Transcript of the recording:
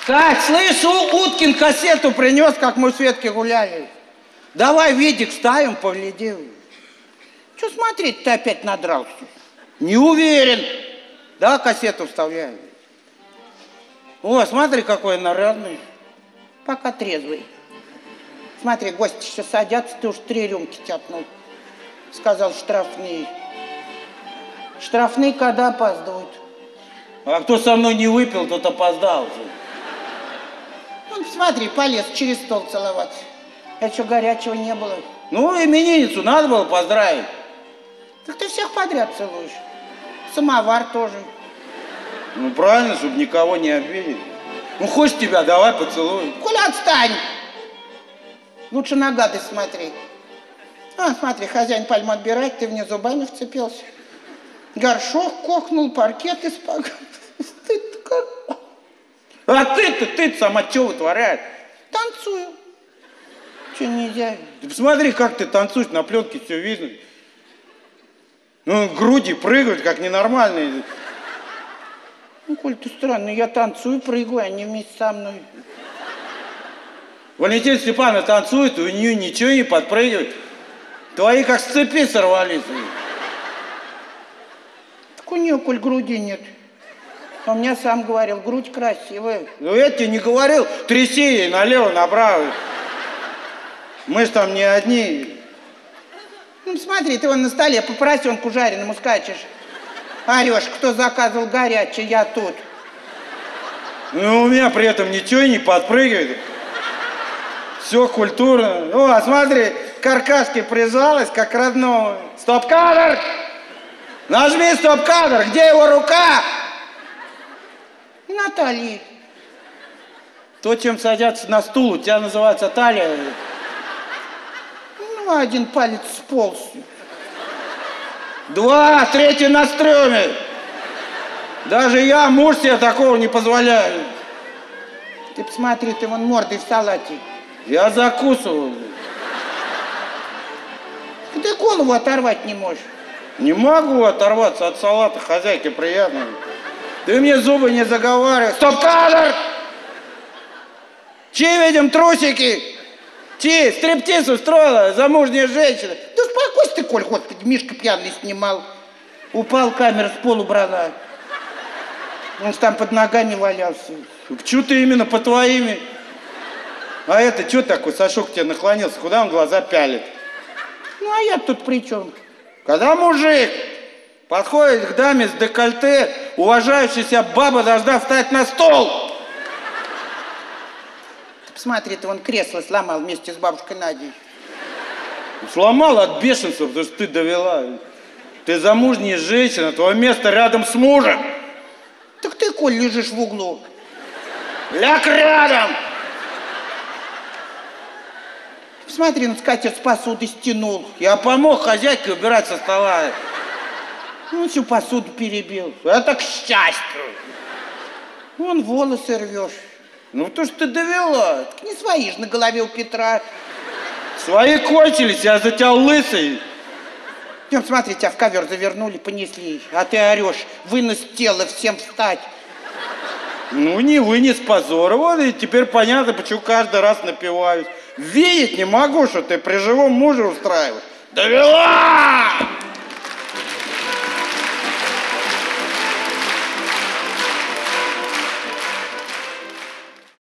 Так, слышь, Уткин кассету принес, как мы в Светке гуляли. Давай видик ставим, поглядим. Че смотреть, ты опять надрался? Не уверен. Да, кассету вставляю. О, смотри, какой нарядный. Пока трезвый. Смотри, гости еще садятся, ты уж 3 рюмки тяпнул. Сказал, штрафные. Штрафные когда опаздывают? А кто со мной не выпил, тот опоздал. Ну, смотри, полез через стол целоваться. А что, горячего не было? Ну, именинницу надо было поздравить. Так ты всех подряд целуешь. Самовар тоже. Ну, правильно, чтобы никого не обидеть. Ну, хочешь тебя, давай поцелуй. Коля, отстань! Лучше на гадость смотри. А, смотри, хозяин пальму отбирает, ты в нее зубами вцепился. Горшок кохнул, паркет испугал. Ты-то как... А ты сама что вытворяешь? Танцую. Че нельзя? Ты посмотри, как ты танцуешь, на пленке все видно. Ну, груди прыгают, как ненормальные. Ну, Коль, ты странный, я танцую, прыгаю, они вместе со мной. Валентина Степановна танцует, у нее ничего не подпрыгивает. Твои как с цепи сорвались. Так у нее, Коль, груди нет. А у меня сам говорил, грудь красивая. Ну, я тебе не говорил, тряси ей налево, направо. Мы ж там не одни. Ну, смотри, ты вон на столе по поросенку жареному скачешь. Орешь, кто заказывал горячее, я тут. Ну, у меня при этом ничего не подпрыгивает. Все культурно. Ну, а смотри, к каркаске прижалась, как родного. Стоп-кадр! Нажми стоп-кадр! Где его рука? Наталья. То, чем садятся на стул, у тебя называется талия. Ну, 1 палец сполз. 2, 3 на стреме. Даже я, муж, себе такого не позволяю. Ты посмотри, ты вон мордой в салате. Я закусываю. Ты голову оторвать не можешь. Не могу оторваться от салата, хозяйке приятно. Ты мне зубы не заговаривай. Стоп-кадр! Чьи видим трусики? Чьи? Стриптиз устроила замужняя женщина. Да успокойся ты, Коль, господи, Мишка пьяный снимал. Упал, камера с полу брала. Он ж там под ногами валялся. Почему ты именно по твоими? А это что такой, Сашок тебе наклонился? Куда он глаза пялит? Ну, а я тут при чем? Когда мужик подходит к даме с декольте, уважающаяся баба должна встать на стол. Ты посмотри, ты вон кресло сломал вместе с бабушкой Надей. Сломал от бешенства, потому что ты довела. Ты замужняя женщина, твое место рядом с мужем. Так ты, Коль, лежишь в углу. Ляг рядом! Смотри, ну, скатерть с посуды стянул. Я помог хозяйке убирать со стола. Ну, всю посуду перебил. Это к счастью. Вон волосы рвешь. Ну, то, что ты довела. Так не свои же на голове у Петра. Свои кончились, я за тебя лысый. Идем, смотри, тебя в ковер завернули, понесли. А ты орешь, вынос тела, всем встать. Ну, не вынес позора. Вот и теперь понятно, почему каждый раз напиваюсь. Видеть не могу, что ты при живом муже устраиваешь. Довела!